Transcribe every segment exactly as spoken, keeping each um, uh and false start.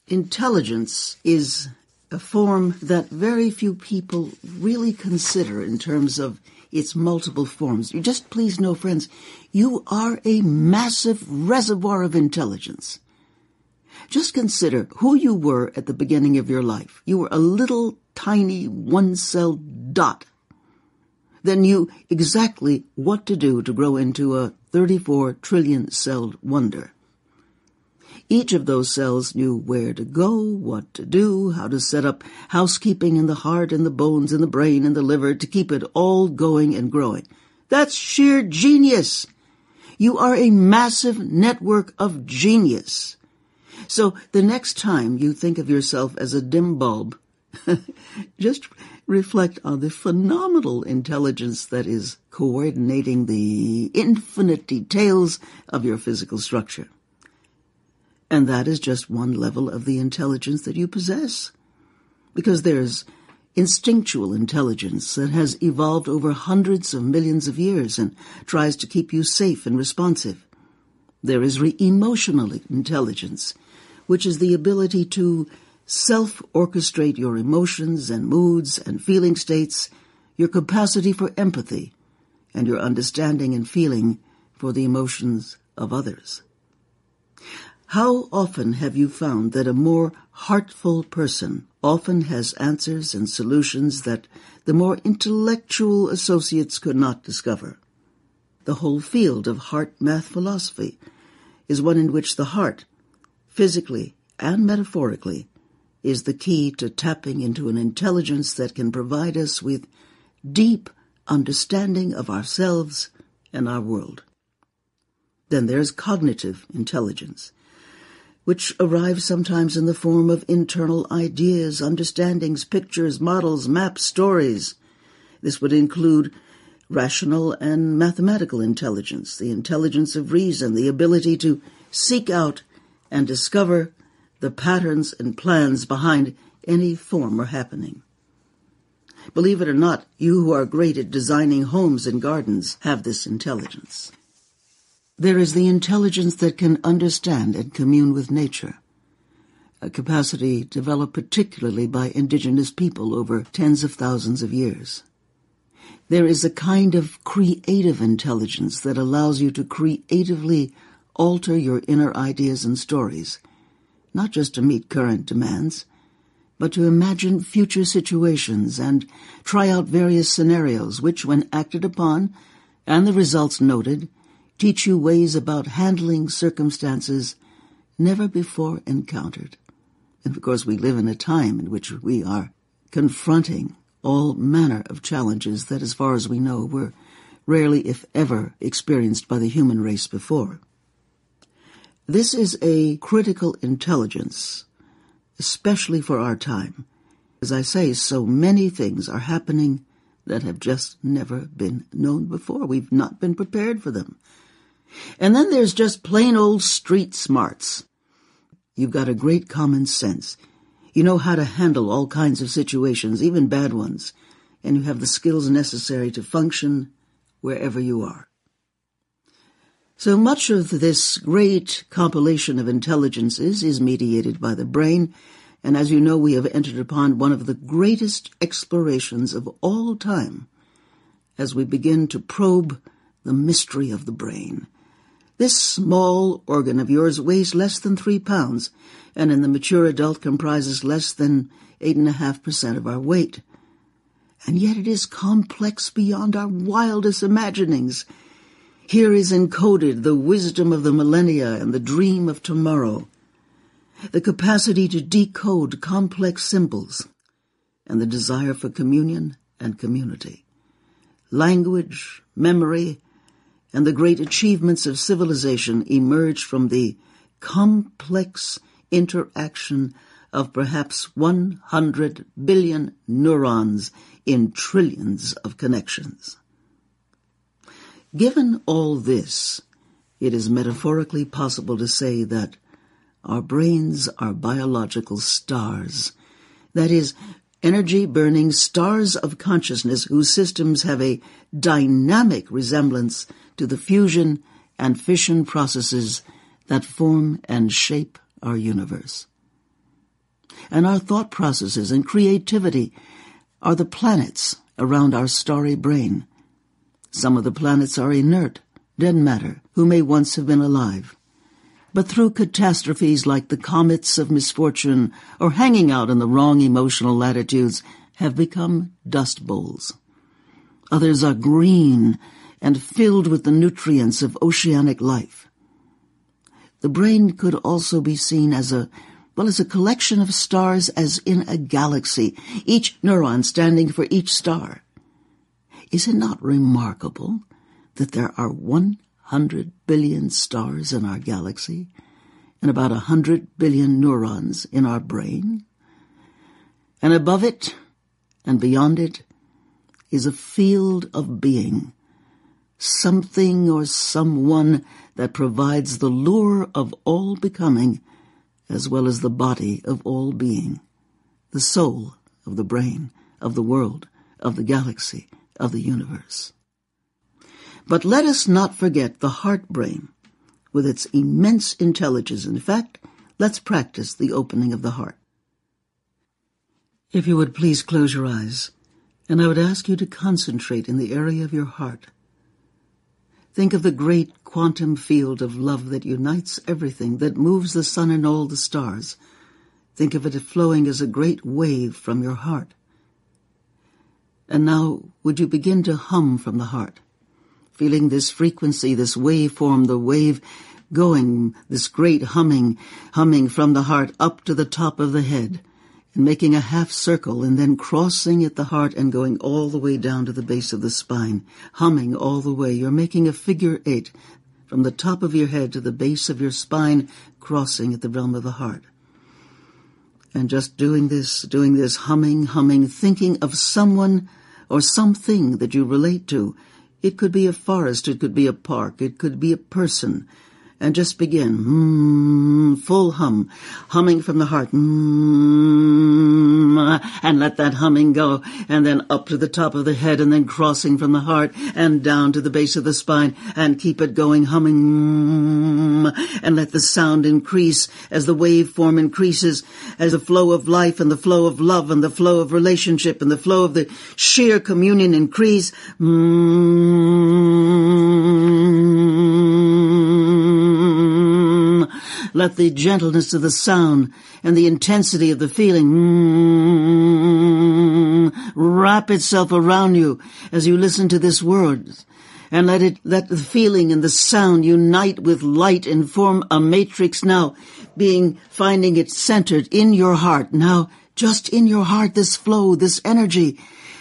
Intelligence is a form that very few people really consider in terms of its multiple forms. You just please know, friends, you are a massive reservoir of intelligence. Just consider who you were at the beginning of your life. You were a little tiny one-celled dot. Then knew exactly what to do to grow into a thirty-four trillion-celled wonder. Each of those cells knew where to go, what to do, how to set up housekeeping in the heart and the bones and the brain and the liver to keep it all going and growing. That's sheer genius. You are a massive network of genius. So the next time you think of yourself as a dim bulb, just reflect on the phenomenal intelligence that is coordinating the infinite details of your physical structure. And that is just one level of the intelligence that you possess. Because there's instinctual intelligence that has evolved over hundreds of millions of years and tries to keep you safe and responsive. There is re- emotional intelligence, which is the ability to self-orchestrate your emotions and moods and feeling states, your capacity for empathy, and your understanding and feeling for the emotions of others. How often have you found that a more heartful person often has answers and solutions that the more intellectual associates could not discover? The whole field of heart math philosophy is one in which the heart, physically and metaphorically, is the key to tapping into an intelligence that can provide us with deep understanding of ourselves and our world. Then there's cognitive intelligence, which arrives sometimes in the form of internal ideas, understandings, pictures, models, maps, stories. This would include rational and mathematical intelligence, the intelligence of reason, the ability to seek out and discover the patterns and plans behind any form or happening. Believe it or not, you who are great at designing homes and gardens have this intelligence. There is the intelligence that can understand and commune with nature, a capacity developed particularly by indigenous people over tens of thousands of years. There is a kind of creative intelligence that allows you to creatively alter your inner ideas and stories, not just to meet current demands, but to imagine future situations and try out various scenarios which, when acted upon and the results noted, teach you ways about handling circumstances never before encountered. And of course, we live in a time in which we are confronting all manner of challenges that, as far as we know, were rarely, if ever, experienced by the human race before. This is a critical intelligence, especially for our time. As I say, so many things are happening that have just never been known before. We've not been prepared for them. And then there's just plain old street smarts. You've got a great common sense. You know how to handle all kinds of situations, even bad ones, and you have the skills necessary to function wherever you are. So much of this great compilation of intelligences is mediated by the brain, and as you know, we have entered upon one of the greatest explorations of all time as we begin to probe the mystery of the brain. This small organ of yours weighs less than three pounds, and in the mature adult comprises less than eight and a half percent of our weight. And yet it is complex beyond our wildest imaginings. Here is encoded the wisdom of the millennia and the dream of tomorrow, the capacity to decode complex symbols, and the desire for communion and community. Language, memory, and the great achievements of civilization emerged from the complex interaction of perhaps one hundred billion neurons in trillions of connections. Given all this, it is metaphorically possible to say that our brains are biological stars, that is, energy-burning stars of consciousness whose systems have a dynamic resemblance to the fusion and fission processes that form and shape our universe. And our thought processes and creativity are the planets around our starry brain. Some of the planets are inert, dead matter, who may once have been alive. But through catastrophes like the comets of misfortune or hanging out in the wrong emotional latitudes have become dust bowls. Others are green and filled with the nutrients of oceanic life. The brain could also be seen as a, well, as a collection of stars as in a galaxy, each neuron standing for each star. Is it not remarkable that there are one hundred billion stars in our galaxy and about one hundred billion neurons in our brain? And above it and beyond it is a field of being, something or someone that provides the lure of all becoming as well as the body of all being, the soul of the brain, of the world, of the galaxy, of the universe. But let us not forget the heart-brain with its immense intelligence. In fact, let's practice the opening of the heart. If you would please close your eyes, and I would ask you to concentrate in the area of your heart. Think of the great quantum field of love that unites everything, that moves the sun and all the stars. Think of it flowing as a great wave from your heart. And now, would you begin to hum from the heart, feeling this frequency, this waveform, the wave going, this great humming, humming from the heart up to the top of the head, and making a half circle and then crossing at the heart and going all the way down to the base of the spine, humming all the way. You're making a figure eight from the top of your head to the base of your spine, crossing at the realm of the heart. And just doing this, doing this, humming, humming, thinking of someone or something that you relate to. It could be a forest, it could be a park, it could be a person. And just begin, mm, full hum, humming from the heart, mm, and let that humming go, and then up to the top of the head, and then crossing from the heart, and down to the base of the spine, and keep it going, humming, mm, and let the sound increase as the waveform increases, as the flow of life, and the flow of love, and the flow of relationship, and the flow of the sheer communion increase, mm, let the gentleness of the sound and the intensity of the feeling mm, wrap itself around you as you listen to this word. And let it, let the feeling and the sound unite with light and form a matrix now, being, finding it centered in your heart. Now, just in your heart, this flow, this energy.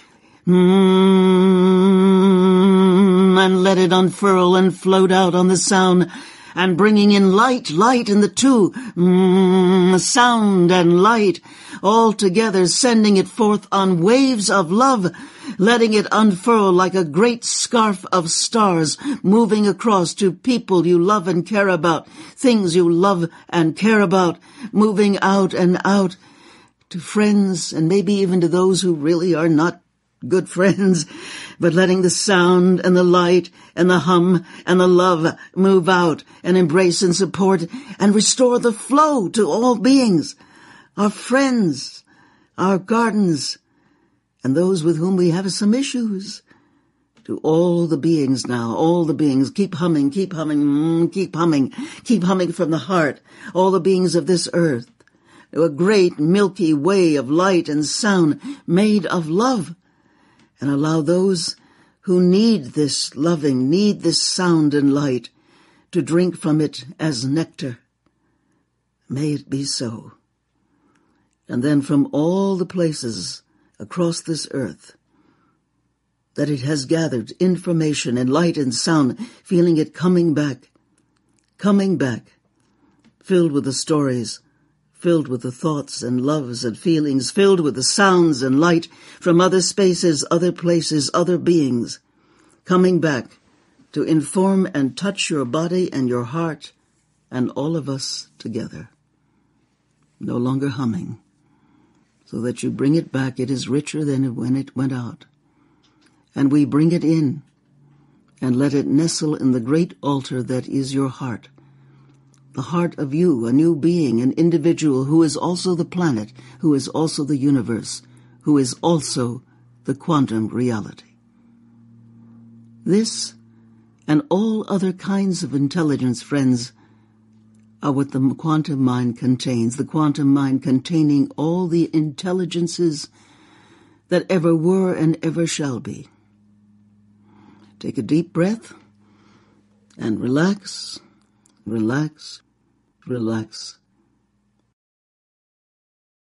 Mm, and let it unfurl and float out on the sound, and bringing in light, light in the two, mm, sound and light, all together, sending it forth on waves of love, letting it unfurl like a great scarf of stars, moving across to people you love and care about, things you love and care about, moving out and out to friends, and maybe even to those who really are not good friends, but letting the sound and the light and the hum and the love move out and embrace and support and restore the flow to all beings, our friends, our gardens, and those with whom we have some issues. To all the beings now, all the beings, keep humming, keep humming, mm, keep humming, keep humming from the heart, all the beings of this earth, a great milky way of light and sound made of love. And allow those who need this loving, need this sound and light, to drink from it as nectar. May it be so. And then from all the places across this earth that it has gathered information and light and sound, feeling it coming back, coming back, filled with the stories, filled with the thoughts and loves and feelings, filled with the sounds and light from other spaces, other places, other beings, coming back to inform and touch your body and your heart and all of us together. No longer humming, so that you bring it back. It is richer than when it went out. And we bring it in and let it nestle in the great altar that is your heart, the heart of you, a new being, an individual who is also the planet, who is also the universe, who is also the quantum reality. This and all other kinds of intelligence, friends, are what the quantum mind contains, the quantum mind containing all the intelligences that ever were and ever shall be. Take a deep breath and relax, relax, relax.